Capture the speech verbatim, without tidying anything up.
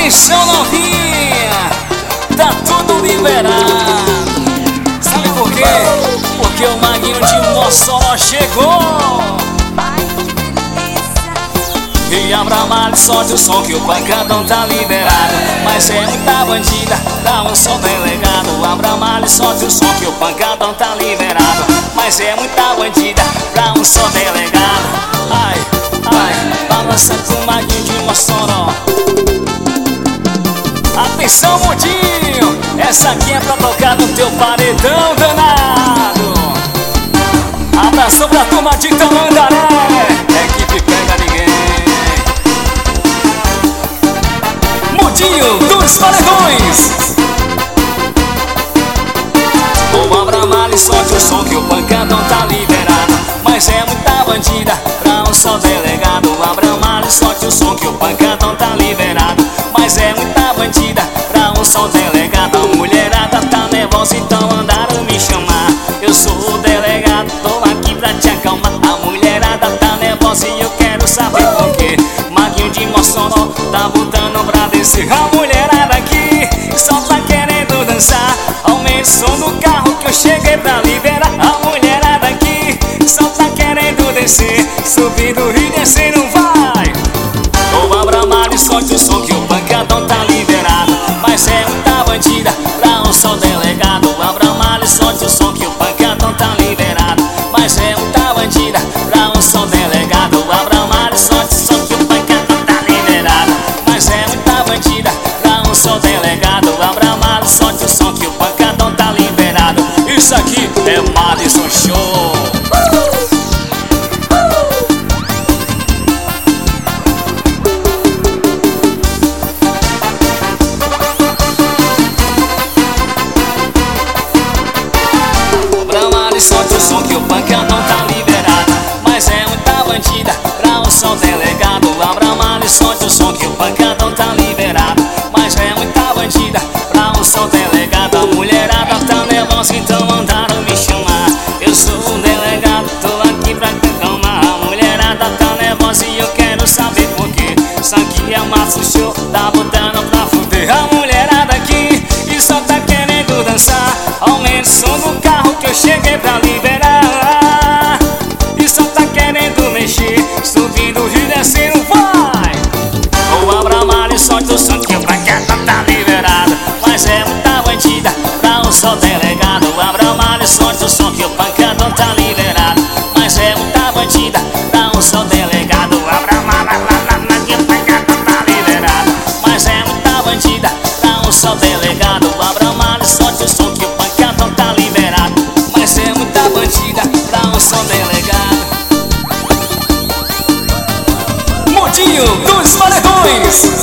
Atenção, novinha, tá tudo liberado. Sabe por quê? Porque o Maguinho de Mossoró chegou. E abra mal, solte o som que o pancadão tá liberado. Mas é muita bandida, dá um som delegado. Abra mal, solte o som que o pancadão tá liberado. Mas é muita bandida, dá um som delegado. Ai, ai, balança com o Maguinho de Mossoró. Atenção, mundinho, essa aqui é pra tocar no teu paredão danado. Abração pra turma de Tamandaré, equipe pega ninguém. Mundinho dos paredões. Ou abra mal e solte o som que o pancadão tá liberado. Mas é muita bandida pra um só delegado. Abra mal e solte o som que o pancadão tá liberado. Mas é muita bandida pra um só delegado. A mulherada tá nervosa, então mandaram me chamar. Eu sou o delegado, tô aqui pra te acalmar. A mulherada tá nervosa e eu quero saber por quê. Maguinho de Mossoró tá botando pra descer. A mulherada aqui só tá querendo dançar. Aumente o som do carro que eu cheguei pra liberar. A mulherada aqui só tá querendo descer. Subindo e descendo vai. Ou abra mal e solte o som que o pancadão tá liberado. Mas é muita bandida pra um só delegado. Abra mal e solte o som que o pancadão tá liberado. Mas é muita bandida pra um só delegado. Abra mal e solte o som que o pancadão tá liberado. Mas é muita bandida pra um só delegado. Abra mal e solte o som que o pancadão tá liberado. Isso aqui é Madison Show. Solte o som que o pancadão tá liberado. Mas é muita bandida pra um só delegado. Abra mal e solte o som que o pancadão tá liberado. Mas é muita bandida pra um só delegado. A mulherada tá nervosa, então mandaram me chamar. Eu sou o delegado, tô aqui pra te acalmar. A mulherada tá nervosa e eu quero saber por quê. Isso aqui é Madison Show, tá botando pra fuder. A mulherada aqui e só tá querendo dançar. Aumente o som do carro que eu cheguei pra liberar. E só tá querendo mexer, subindo e descendo vai. Ou abra mal e solte o som que o pancadão tá liberado. Mas é muita bandida pra um só delegado. Abra mal e solte o som que o pancadão tá liberado. Mas é muita bandida pra um só delegado. Abra mal, lá, lá, lá, que o pancadão tá liberado. Mas é muita bandida pra um só delegado. Abra mal e solte o som que o pancadão tá liberado. Mas é muita bandida pra um só delegado. Mundinho dos paredões.